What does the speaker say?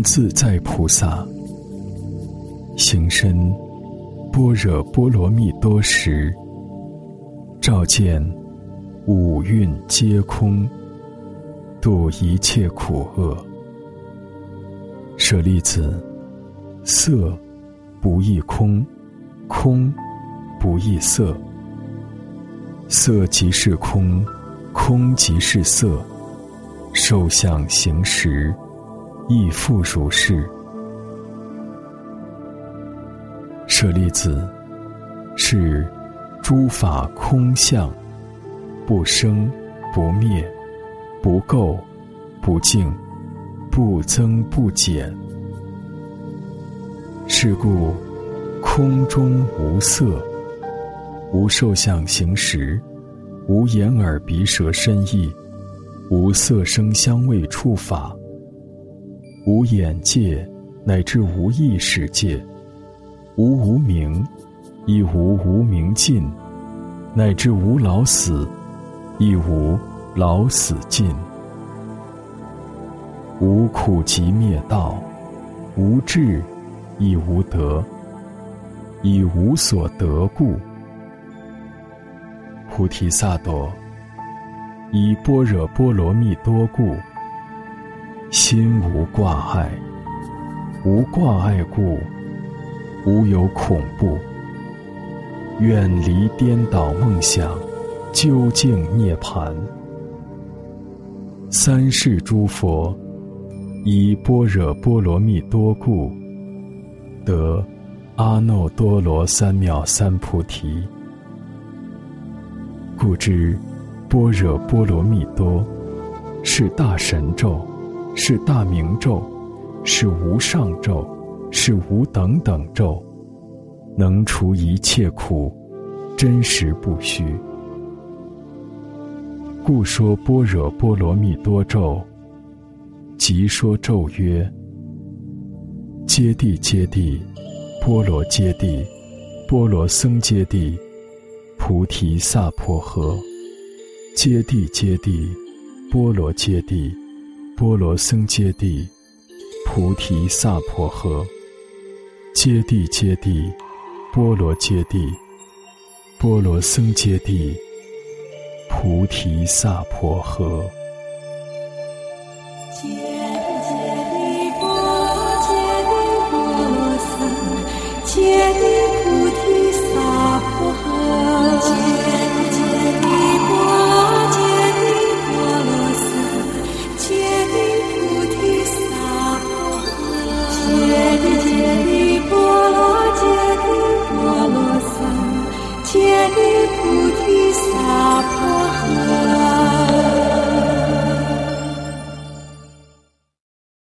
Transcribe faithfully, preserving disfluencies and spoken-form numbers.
自在菩萨行深般若波罗蜜多时，照见五蕴皆空，度一切苦厄。舍利子，色不异空，空不异色，色即是空，空即是色，受想行识亦复如是。舍利子，是诸法空相，不生不灭，不垢不净，不增不减。是故空中无色，无受想行识，无眼耳鼻舌身意，无色声香味触法，无眼界乃至无意识界，无无明，亦无无明尽，乃至无老死，亦无老死尽。无苦集灭道，无智亦无得，以无所得故。菩提萨埵，以般若波罗蜜多故，心无挂碍。无挂碍故，无有恐怖。远离颠倒梦想，究竟涅槃。三世诸佛，以般若波罗蜜多故，得阿耨多罗三藐三菩提。故知般若波罗蜜多是大神咒，是大明咒，是无上咒，是无等等咒，能除一切苦，真实不虚。故说般若波罗蜜多咒，即说咒曰：揭谛揭谛，波罗揭谛，波罗僧揭谛，菩提萨婆诃。揭谛揭谛，波罗揭谛，波罗僧揭谛，菩提萨婆诃。揭谛揭谛，波罗揭谛，波罗僧揭谛，菩提萨婆诃。